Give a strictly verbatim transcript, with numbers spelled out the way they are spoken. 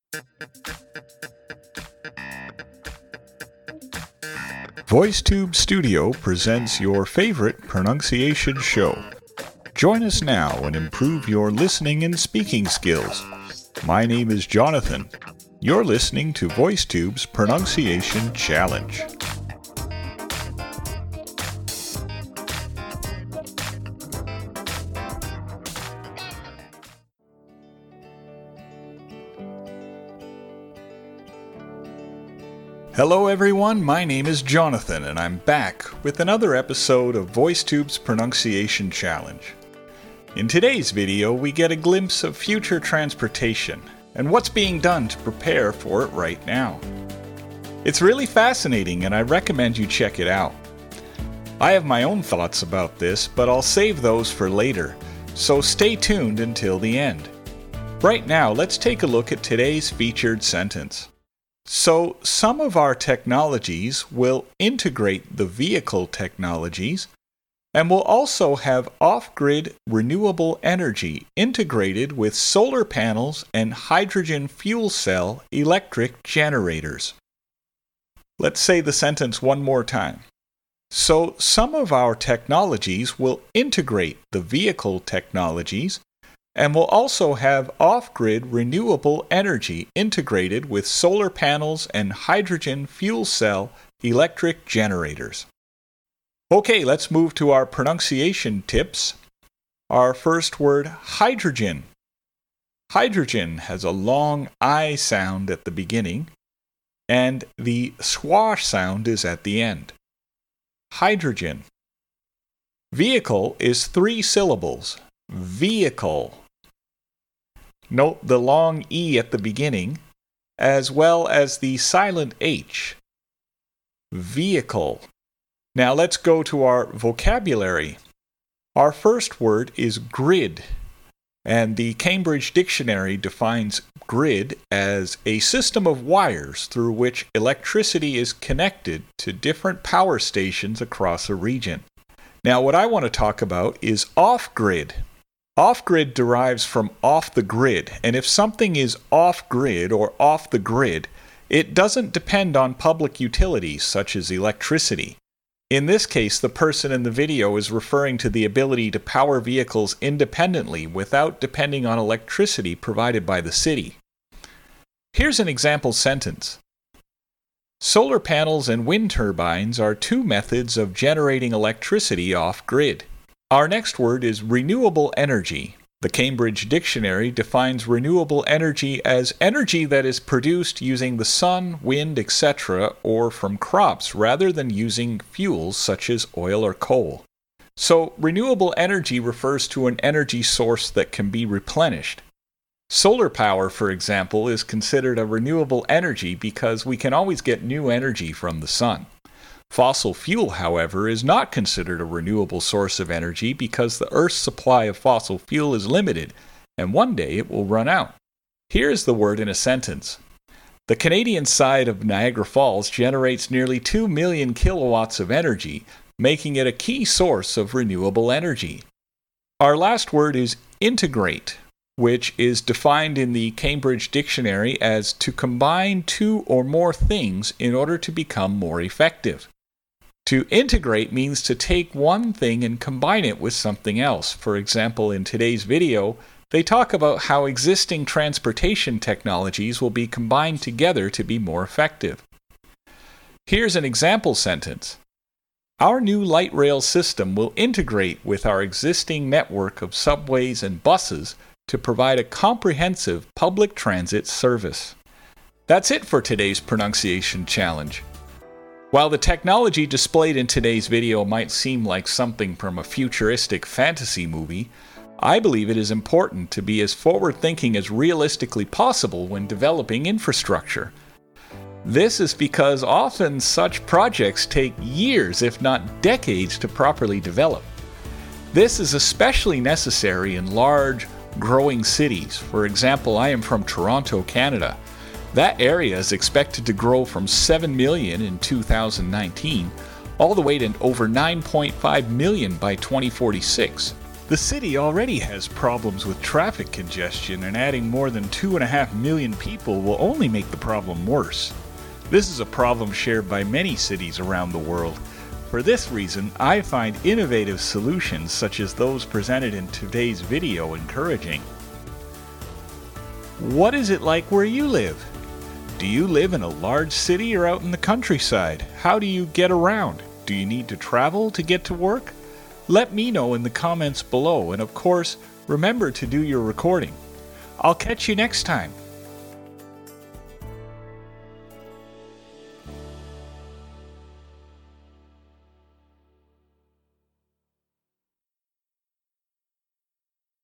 VoiceTube Studio presents your favorite pronunciation show. Join us now and improve your listening and speaking skills. My name is Jonathan. You're listening to VoiceTube's Pronunciation Challenge. Hello everyone, my name is Jonathan and I'm back with another episode of VoiceTube's Pronunciation Challenge. In today's video, we get a glimpse of future transportation and what's being done to prepare for it right now. It's really fascinating and I recommend you check it out. I have my own thoughts about this, but I'll save those for later, so stay tuned until the end. Right now, let's take a look at today's featured sentence. So, some of our technologies will integrate the vehicle technologies and will also have off-grid renewable energy integrated with solar panels and hydrogen fuel cell electric generators. Let's say the sentence one more time. So, some of our technologies will integrate the vehicle technologies and will also have off-grid renewable energy integrated with solar panels and hydrogen fuel cell electric generators. Okay, let's move to our pronunciation tips. Our first word, hydrogen. Hydrogen has a long I sound at the beginning, and the schwa sound is at the end. Hydrogen. Vehicle is three syllables. Vehicle. Note the long E at the beginning, as well as the silent H. Vehicle. Now let's go to our vocabulary. Our first word is grid, and the Cambridge Dictionary defines grid as a system of wires through which electricity is connected to different power stations across a region. Now what I want to talk about is off-grid. Off-grid derives from off the grid, and if something is off-grid or off the grid, it doesn't depend on public utilities such as electricity. In this case, the person in the video is referring to the ability to power vehicles independently without depending on electricity provided by the city. Here's an example sentence. Solar panels and wind turbines are two methods of generating electricity off-grid. Our next word is renewable energy. The Cambridge Dictionary defines renewable energy as energy that is produced using the sun, wind, et cetera, or from crops rather than using fuels such as oil or coal. So, renewable energy refers to an energy source that can be replenished. Solar power, for example, is considered a renewable energy because we can always get new energy from the sun. Fossil fuel, however, is not considered a renewable source of energy because the Earth's supply of fossil fuel is limited, and one day it will run out. Here is the word in a sentence. The Canadian side of Niagara Falls generates nearly two million kilowatts of energy, making it a key source of renewable energy. Our last word is integrate, which is defined in the Cambridge Dictionary as to combine two or more things in order to become more effective. To integrate means to take one thing and combine it with something else. For example, in today's video, they talk about how existing transportation technologies will be combined together to be more effective. Here's an example sentence. Our new light rail system will integrate with our existing network of subways and buses to provide a comprehensive public transit service. That's it for today's pronunciation challenge. While the technology displayed in today's video might seem like something from a futuristic fantasy movie, I believe it is important to be as forward-thinking as realistically possible when developing infrastructure. This is because often such projects take years, if not decades, to properly develop. This is especially necessary in large, growing cities. For example, I am from Toronto, Canada. That area is expected to grow from seven million in two thousand nineteen all the way to over nine point five million by twenty forty-six. The city already has problems with traffic congestion, and adding more than two and a half million people will only make the problem worse. This is a problem shared by many cities around the world. For this reason, I find innovative solutions such as those presented in today's video encouraging. What is it like where you live? Do you live in a large city or out in the countryside? How do you get around? Do you need to travel to get to work? Let me know in the comments below, and of course, remember to do your recording. I'll catch you next time.